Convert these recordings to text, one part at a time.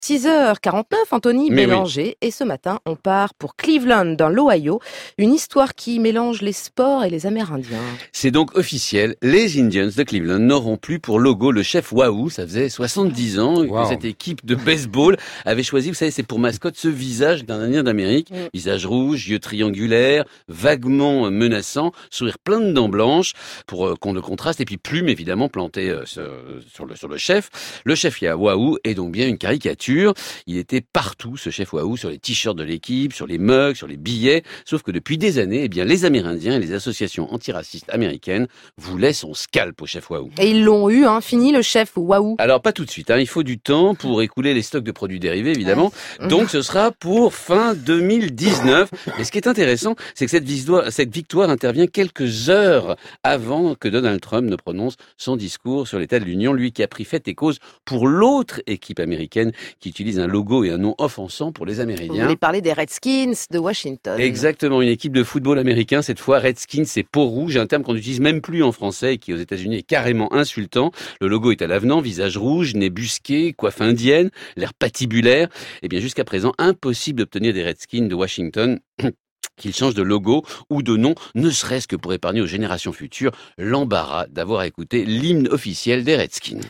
6h49, Anthony Mais Bélanger. Et ce matin, on part pour Cleveland, dans l'Ohio. Une histoire qui mélange les sports et les Amérindiens. C'est donc officiel, les Indians de Cleveland n'auront plus pour logo le chef Wahoo. Ça faisait 70 ans que cette équipe de baseball avait choisi, vous savez, c'est pour mascotte ce visage d'un Indien d'Amérique. Visage rouge, yeux triangulaires, vaguement menaçant, sourire plein de dents blanches pour qu'on le contraste. Et puis plume évidemment plantée sur le chef. Le chef Wahoo est donc bien une caricature. Il était partout, ce chef Wahoo, sur les t-shirts de l'équipe, sur les mugs, sur les billets. Sauf que depuis des années, eh bien, les Amérindiens et les associations antiracistes américaines voulaient son scalp au chef Wahoo. Et ils l'ont eu, fini le chef Wahoo. Alors pas tout de suite, il faut du temps pour écouler les stocks de produits dérivés, évidemment. Donc ce sera pour fin 2019. Et ce qui est intéressant, c'est que cette victoire intervient quelques heures avant que Donald Trump ne prononce son discours sur l'état de l'Union, lui qui a pris fait et cause pour l'autre équipe américaine qui utilise un logo et un nom offensant pour les Amérindiens. Vous voulez parler des Redskins de Washington. Exactement, une équipe de football américain, cette fois Redskins, c'est peau rouge, un terme qu'on n'utilise même plus en français et qui aux États-Unis est carrément insultant. Le logo est à l'avenant, visage rouge, nez busqué, coiffe indienne, l'air patibulaire. Et bien jusqu'à présent, impossible d'obtenir des Redskins de Washington qu'ils changent de logo ou de nom, ne serait-ce que pour épargner aux générations futures l'embarras d'avoir à écouter l'hymne officiel des Redskins.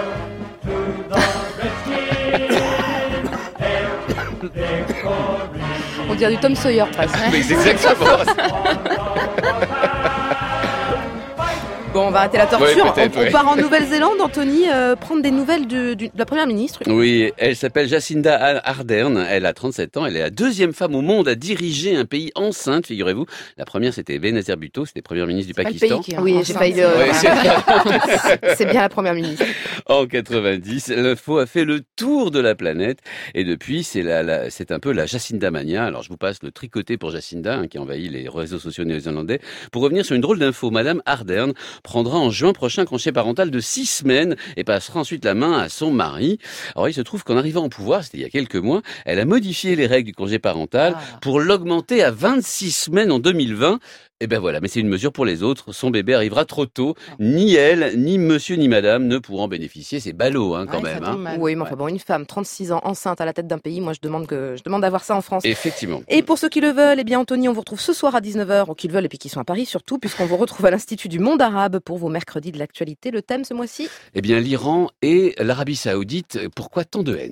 On dirait du Tom Sawyer presque. Mais c'est exactement. Bon, on va arrêter la torture. Ouais, on part en Nouvelle-Zélande, Anthony, prendre des nouvelles de la Première ministre. Oui, elle s'appelle Jacinda Ardern, elle a 37 ans, elle est la deuxième femme au monde à diriger un pays enceinte, figurez-vous. La première, c'était Benazir Bhutto, c'était Premier ministre du Pakistan. Oui, j'ai failli le... C'est bien la Première ministre. En 90, l'info a fait le tour de la planète et depuis, c'est un peu la Jacinda mania. Alors, je vous passe le tricoté pour Jacinda, qui envahit les réseaux sociaux néo-zélandais. Pour revenir sur une drôle d'info, Madame Ardern prendra en juin prochain un congé parental de 6 semaines et passera ensuite la main à son mari. Alors, il se trouve qu'en arrivant au pouvoir, c'était il y a quelques mois, elle a modifié les règles du congé parental pour l'augmenter à 26 semaines en 2020. Et ben voilà, mais c'est une mesure pour les autres. Son bébé arrivera trop tôt. Ni elle, ni monsieur, ni madame ne pourront bénéficier. C'est ballot, quand même. Oui, mais enfin bon, une femme, 36 ans, enceinte à la tête d'un pays, moi je demande d'avoir ça en France. Effectivement. Et pour ceux qui le veulent, eh bien Anthony, on vous retrouve ce soir à 19h, ou qui le veulent et puis qui sont à Paris surtout, puisqu'on vous retrouve à l'Institut du Monde Arabe pour vos mercredis de l'actualité. Le thème ce mois-ci ? Eh bien, l'Iran et l'Arabie Saoudite. Pourquoi tant de haine ?